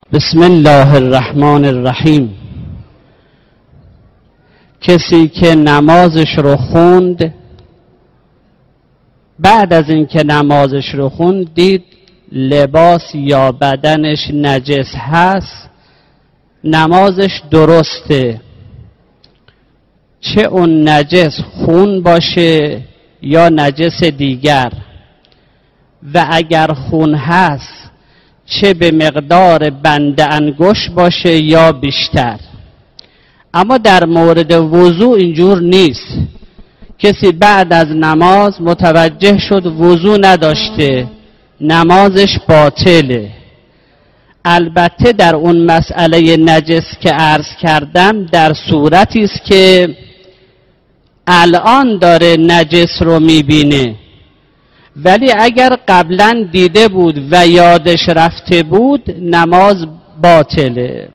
بسم الله الرحمن الرحیم. کسی که نمازش رو خوند، بعد از اینکه نمازش رو خوند دید لباس یا بدنش نجس هست، نمازش درسته، چه اون نجس خون باشه یا نجس دیگر، و اگر خون هست چه به مقدار بند انگشت باشه یا بیشتر. اما در مورد وضو اینجور نیست. کسی بعد از نماز متوجه شد وضو نداشته، نمازش باطله. البته در اون مسئله نجس که عرض کردم در صورتی است که الان داره نجس رو میبینه، ولی اگر قبلا دیده بود و یادش رفته بود نماز باطله.